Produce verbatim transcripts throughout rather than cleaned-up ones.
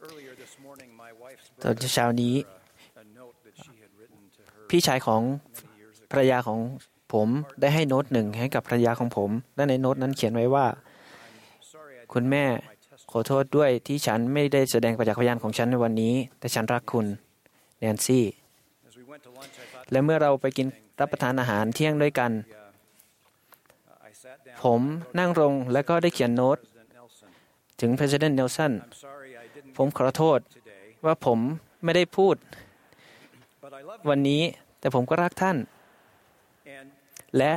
ตอนเช้านี้พี่ชายของภรรยาของผมได้ให้โน้ตหนึ่งให้กับภรรยาของผมและในโน้ตนั้นเขียนไว้ว่าคุณแม่ขอโทษด้วยที่ฉันไม่ได้แสดงประจักษ์พยานของฉันในวันนี้แต่ฉันรักคุณแนนซี่และเมื่อเราไปกินรับประทานอาหารเที่ยงด้วยกันผมนั่งลงแล้วก็ได้เขียนโน้ตถึง President Nelson ผมขอโทษว่าผมไม่ได้พูดวันนี้แต่ผมก็รักท่านและ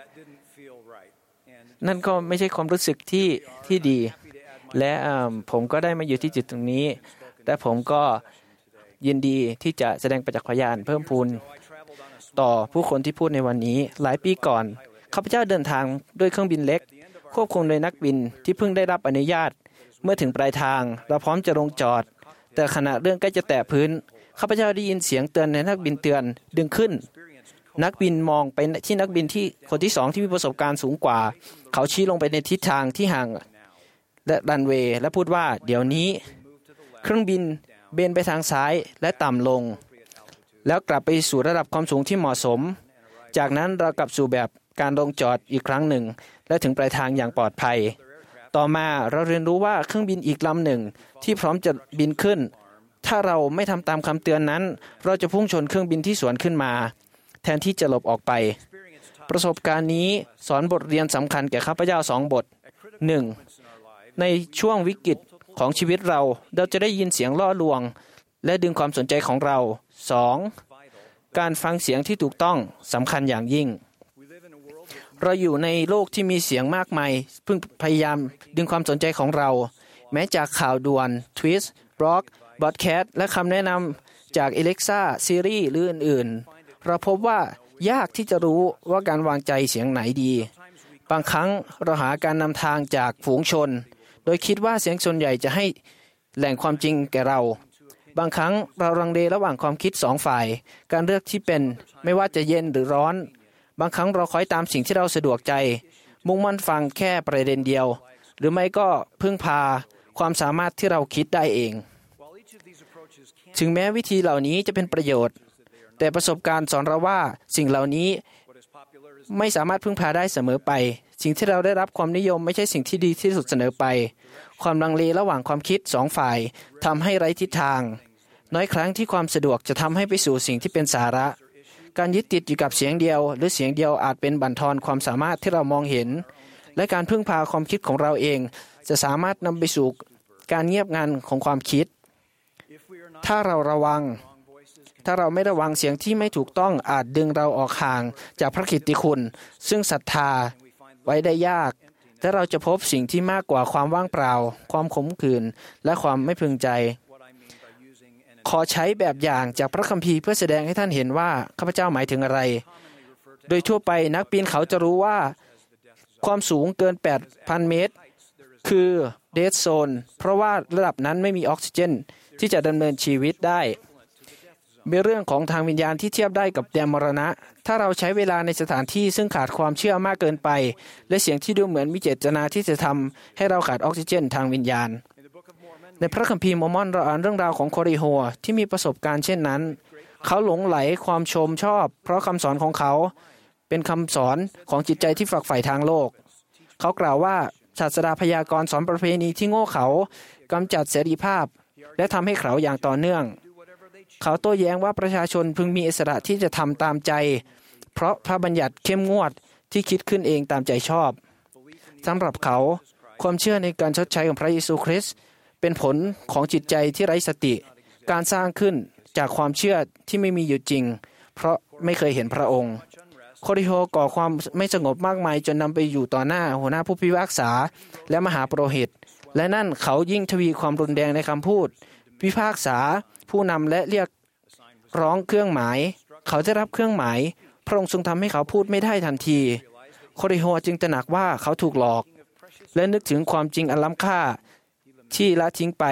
นั่นก็ไม่ใช่ความรู้สึกที่ที่ดีและผมก็ได้มาอยู่ที่จุดตรงนี้และผมก็ยินดีที่จะแสดงประจักษ์พยานเพิ่มพูนต่อผู้คนที่พูดในวันนี้หลายปีก่อนข้าพเจ้าเดินทางด้วยเครื่องบินเล็กควบคุมโดยนักบินที่เพิ่งได้รับอนุญาตเมื่อถึงปลายทางเราพร้อมจะลงจอดแต่ขณะเรื่องใกล้จะแตะพื้นข้าพเจ้าได้ยินเสียงเตือนในนักบินเตือนดึงขึ้นนักบินมองไปที่นักบินที่คนที่สองที่มีประสบการณ์สูงกว่าเขาชี้ลงไปในทิศทางที่ห่างและรันเวย์และพูดว่าเดี๋ยวนี้เครื่องบินเบนไปทางซ้ายและต่ำลงแล้วกลับไปสู่ระดับความสูงที่เหมาะสมจากนั้นเรากลับสู่แบบการลงจอดอีกครั้งหนึ่งและถึงปลายทางอย่างปลอดภัยต่อมาเราเรียนรู้ว่าเครื่องบินอีกลำหนึ่งที่พร้อมจะบินขึ้นถ้าเราไม่ทำตามคำเตือนนั้นเราจะพุ่งชนเครื่องบินที่สวนขึ้นมาแทนที่จะหลบออกไปประสบการณ์นี้สอนบทเรียนสำคัญแก่ข้าพเจ้าสองบท หนึ่ง ในช่วงวิกฤตของชีวิตเราเราจะได้ยินเสียงล่อลวงและดึงความสนใจของเรา สอง การฟังเสียงที่ถูกต้องสำคัญอย่างยิ่งเราอยู่ในโลกที่มีเสียงมากมายเพิ่งพยายามดึงความสนใจของเราแม้จากข่าวด่วน ทวิต บล็อก บอดแคสต์และคำแนะนำจาก Alexa Siri หรืออื่นๆเราพบว่ายากที่จะรู้ว่าการวางใจเสียงไหนดีบางครั้งเราหาการนำทางจากฝูงชนโดยคิดว่าเสียงส่วนใหญ่จะให้แหล่งความจริงแก่เราบางครั้งเราลังเลระหว่างความคิดสองฝ่ายการเลือกที่เป็นไม่ว่าจะเย็นหรือร้อนบางครั้งเราคอยตามสิ่งที่เราสะดวกใจมุ่งมั่นฟังแค่ประเด็นเดียวหรือไม่ก็พึ่งพาความสามารถที่เราคิดได้เองถึงแม้วิธีเหล่านี้จะเป็นประโยชน์แต่ประสบการณ์สอนเราว่าสิ่งเหล่านี้ไม่สามารถพึ่งพาได้เสมอไปสิ่งที่เราได้รับความนิยมไม่ใช่สิ่งที่ดีที่สุดเสมอไปความลังเลระหว่างความคิดสองฝ่ายทำให้ไร้ทิศทางน้อยครั้งที่ความสะดวกจะทำให้ไปสู่สิ่งที่เป็นสาระการยึดติดอยู่กับเสียงเดียวหรือเสียงเดียวอาจเป็นบั่นทอนความสามารถที่เรามองเห็นและการพึ่งพาความคิดของเราเองจะสามารถนำไปสู่การเงียบงันของความคิดถ้าเราระวังถ้าเราไม่ระวังเสียงที่ไม่ถูกต้องอาจดึงเราออกห่างจากพระกิตติคุณซึ่งศรัทธาไว้ได้ยากและเราจะพบสิ่งที่มากกว่าความว่างเปล่าความขมขื่นและความไม่พึงใจขอใช้แบบอย่างจากพระคัมภีร์เพื่อแสดงให้ท่านเห็นว่าข้าพเจ้าหมายถึงอะไรโดยทั่วไปนักปีนเขาจะรู้ว่าความสูงเกิน แปดพัน เมตรคือเดดโซนเพราะว่าระดับนั้นไม่มีออกซิเจนที่จะดำเนินชีวิตได้เป็นเรื่องของทางวิญญาณที่เทียบได้กับแดนมรณะถ้าเราใช้เวลาในสถานที่ซึ่งขาดความเชื่อมากเกินไปและเสียงที่ดูเหมือนมีเจตนาที่จะทำให้เราขาดออกซิเจนทางวิญญาณในพระคัมภีร์มอร์มอนเราอ่านเรื่องราวของโคริโฮที่มีประสบการณ์เช่นนั้นเขาหลงไหลความชมชอบเพราะคำสอนของเขาเป็นคำสอนของจิตใจที่ฝักใฝ่ทางโลกเขากล่าวว่าศาสดาพยากรณ์สอนประเพณีที่โง่เขลากำจัดเสรีภาพและทำให้เขาอย่างต่อเนื่องเขาโต้แย้งว่าประชาชนพึงมีอิสระที่จะทำตามใจเพราะพระบัญญัติเข้มงวดที่คิดขึ้นเองตามใจชอบสำหรับเขาความเชื่อในการชดใช้ของพระเยซูคริสต์เป็นผลของจิตใจที่ไร้สติการสร้างขึ้นจากความเชื่อที่ไม่มีอยู่จริงเพราะไม่เคยเห็นพระองค์โคริโฮก่อความไม่สงบมากมายจนนำไปอยู่ต่อหน้าหัวหน้าผู้พิพากษาและมหาปุโรหิตและนั่นเขายิ่งทวีความรุนแรงในคำพูดพิพากษาผู้นำและเรียกร้องเครื่องหมายเขาได้รับเครื่องหมายพระองค์ทรงทำให้เขาพูดไม่ได้ทันทีโคริโฮจึงตระหนักว่าเขาถูกหลอกและนึกถึงความจริงอันล้ำค่าที่ละทิ้งไป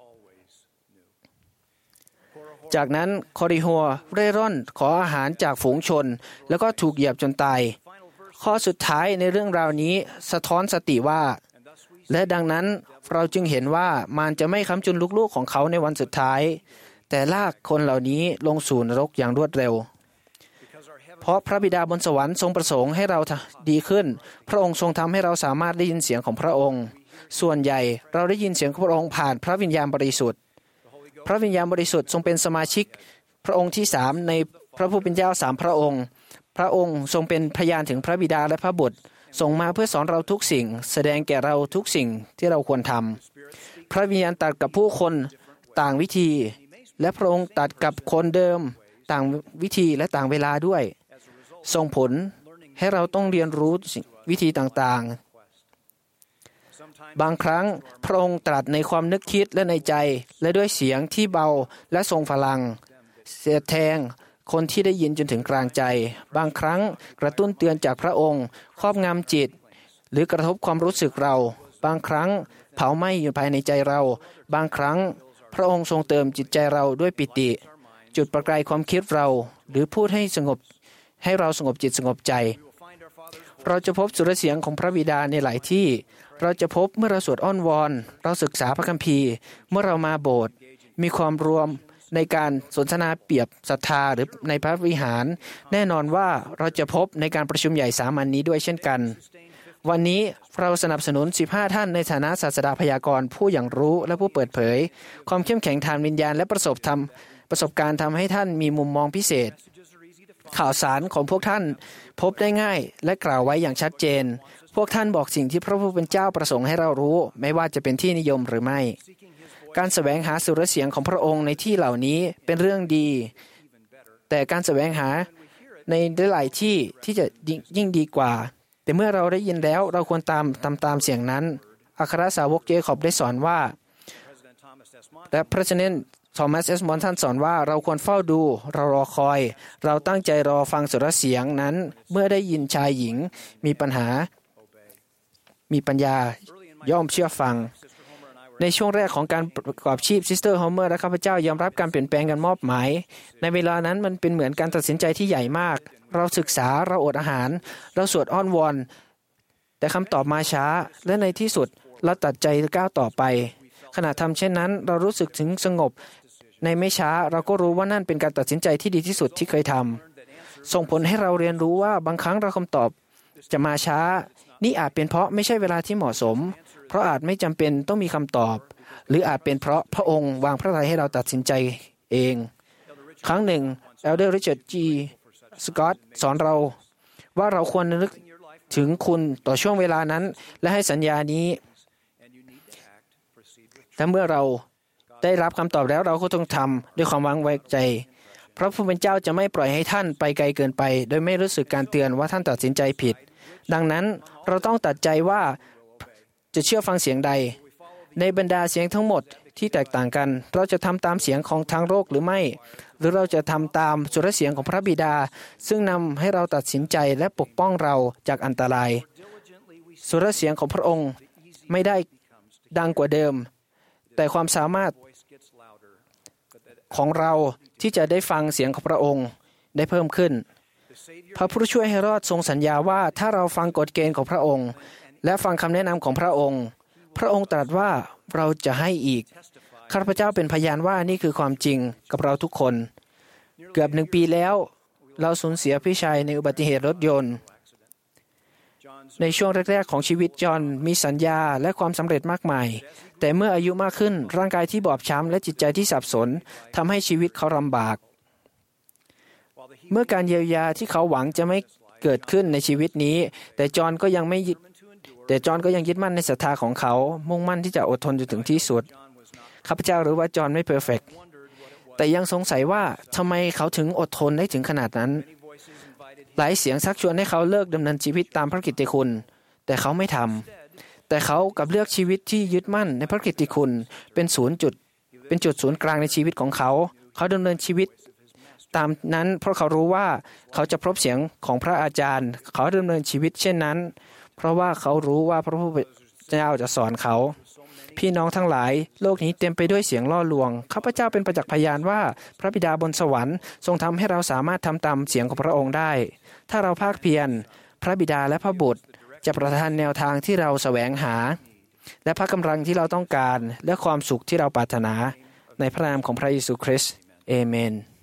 จากนั้นโคริโฮเร่ร่อนขออาหารจากฝูงชนแล้วก็ถูกเหยียบจนตายข้อสุดท้ายในเรื่องราวนี้สะท้อนสติว่าและดังนั้นเราจึงเห็นว่ามารจะไม่ค้ำจุนลูกๆของเขาในวันสุดท้ายแต่ลากคนเหล่านี้ลงสู่นรกอย่างรวดเร็วเพราะพระบิดาบนสวรรค์ทรงประสงค์ให้เราดีขึ้นพระองค์ทรงทำให้เราสามารถได้ยินเสียงของพระองค์ส่วนใหญ่เราได้ยินเสียงของพระองค์ผ่านพระวิญญาณบริสุทธิ์พระวิญญาณบริสุทธิ์ทรงเป็นสมาชิกพระองค์ที่สามในพระผู้เป็นเจ้าสามพระองค์พระองค์ทรงเป็นพยานถึงพระบิดาและพระบุตรส่งมาเพื่อสอนเราทุกสิ่งแสดงแก่เราทุกสิ่งที่เราควรทำพระวิญญาณตรัสกับผู้คนต่างวิธีและพระองค์ตรัสกับคนเดิมต่างวิธีและต่างเวลาด้วยส่งผลให้เราต้องเรียนรู้วิธีต่างๆบางครั้งพระองค์ตรัสในความนึกคิดและในใจและด้วยเสียงที่เบาและทรงพลังเสียดแทงคนที่ได้ยินจนถึงกลางใจบางครั้งกระตุ้นเตือนจากพระองค์ครอบงำจิตหรือกระทบความรู้สึกเราบางครั้งเผาไหม้อยู่ภายในใจเราบางครั้งพระองค์ทรงเติมจิตใจเราด้วยปิติจุดประกายความคิดเราหรือพูดให้สงบให้เราสงบจิตสงบใจเราจะพบสุรเสียงของพระบิดาในหลายที่เราจะพบเมื่อเราสวดอ้อนวอนเราศึกษาพระคัมภีร์เมื่อเรามาโบสถ์มีความรวมในการสนทนาเปรียบศรัทธาหรือในพระวิหารแน่นอนว่าเราจะพบในการประชุมใหญ่สามัญ นนี้ด้วยเช่นกันวันนี้เราสนับสนุนสิบห้าท่านในฐานะศาสดาพยากรณ์ผู้อย่างรู้และผู้เปิดเผยความเข้มแข็งทางวิญญาณและประสบธรรมประสบการณ์ทำให้ท่านมีมุมมองพิเศษข่าวสารของพวกท่านพบได้ง่ายและกล่าวไว้อย่างชัดเจนพวกท่านบอกสิ่งที่พระผู้เป็นเจ้าประสงค์ให้เรารู้ไม่ว่าจะเป็นที่นิยมหรือไม่การแสวงหาสุรเสียงของพระองค์ในที่เหล่านี้เป็นเรื่องดีแต่การแสวงหาในหลายที่ที่จะยิ่งดีกว่าแต่เมื่อเราได้ยินแล้วเราควรตามตามตามเสียงนั้นอัครสาวกเจคอบได้สอนว่าและพระเจ้าทอมัสเอสมอนท่านสอนว่าเราควรเฝ้าดูเรารอคอยเราตั้งใจรอฟังสุรเสียงนั้นเมื่อได้ยินชายหญิงมีปัญหามีปัญญาย่อมเชื่อฟังในช่วงแรกของการประกอบชีพซิสเตอร์ฮอมเมอร์และข้าพเจ้ายอมรับการเปลี่ยนแปลงการมอบหมายในเวลานั้นมันเป็นเหมือนการตัดสินใจที่ใหญ่มากเราศึกษาเราอดอาหารเราสวดอ้อนวอนแต่คำตอบมาช้าและในที่สุดเราตัดใจก้าวต่อไปขณะทำเช่นนั้นเรารู้สึกถึงสงบในไม่ช้าเราก็รู้ว่านั่นเป็นการตัดสินใจที่ดีที่สุดที่เคยทำส่งผลให้เราเรียนรู้ว่าบางครั้งเราคำตอบจะมาช้านี่อาจเป็นเพราะไม่ใช่เวลาที่เหมาะสมเพราะอาจไม่จำเป็นต้องมีคำตอบหรืออาจเป็นเพราะพระองค์วางพระทัยให้เราตัดสินใจเองครั้งหนึ่งเอลเดอร์ริชาร์ดจีสกอตสอนเราว่าเราควรนึกถึงคุณต่อช่วงเวลานั้นและให้สัญญานี้และเมื่อเราได้รับคำตอบแล้วเราก็ต้องทำด้วยความวางไว้ใจพระผู้เป็นเจ้าจะไม่ปล่อยให้ท่านไปไกลเกินไปโดยไม่รู้สึกการเตือนว่าท่านตัดสินใจผิดดังนั้นเราต้องตัดใจว่าจะเชื่อฟังเสียงใดในบรรดาเสียงทั้งหมดที่แตกต่างกันเราจะทำตามเสียงของทางโลกหรือไม่หรือเราจะทำตามสุรเสียงของพระบิดาซึ่งนำให้เราตัดสินใจและปกป้องเราจากอันตรายสุรเสียงของพระองค์ไม่ได้ดังกว่าเดิมแต่ความสามารถของเราที่จะได้ฟังเสียงของพระองค์ได้เพิ่มขึ้นพระผู้ช่วยให้รอดทรงสัญญาว่าถ้าเราฟังกฎเกณฑ์ของพระองค์และฟังคำแนะนำของพระองค์พระองค์ตรัสว่าเราจะให้อีกข้าพเจ้าเป็นพยานว่านี่คือความจริงกับเราทุกคนเกือบหนึ่งปีแล้วเราสูญเสียพี่ชายในอุบัติเหตุรถยนต์ในช่วงแรกๆของชีวิตจอห์นมีสัญญาและความสำเร็จมากมายแต่เมื่ออายุมากขึ้นร่างกายที่บอบช้ำและจิตใจที่สับสนทำให้ชีวิตเขาลำบากเมื่อการเยียวยาที่เขาหวังจะไม่เกิดขึ้นในชีวิตนี้แต่จอห์นก็ยังไม่แต่จอห์นก็ยังยึดมั่นในศรัทธาของเขามุ่งมั่นที่จะอดทนจนถึงที่สุดข้าพเจ้ารู้ว่าจอห์นไม่เพอร์เฟกต์แต่ยังสงสัยว่าทำไมเขาถึงอดทนได้ถึงขนาดนั้นหลายเสียงชักชวนให้เขาเลิกดำเนินชีวิตตามพระกิตติคุณแต่เขาไม่ทำแต่เขากลับเลือกชีวิตที่ยึดมั่นในพระกิตติคุณเป็นศูนย์จุดเป็นจุดศูนย์กลางในชีวิตของเขาเขาดำเนินชีวิตตามนั้นเพราะเขารู้ว่าเขาจะพบเสียงของพระอาจารย์เขาดำเนินชีวิตเช่นนั้นเพราะว่าเขารู้ว่าพระผู้เป็นเจ้าจะสอนเขาพี่น้องทั้งหลายโลกนี้เต็มไปด้วยเสียงล่อลวงข้าพเจ้าเป็นประจักษ์พยานว่าพระบิดาบนสวรรค์ทรงทำให้เราสามารถทำตามเสียงของพระองค์ได้ถ้าเราภาคเพียรพระบิดาและพระบุตรจะประทานแนวทางที่เราแสวงหาและพระกำลังที่เราต้องการและความสุขที่เราปรารถนาในพระนามของพระเยซูคริสต์เอเมน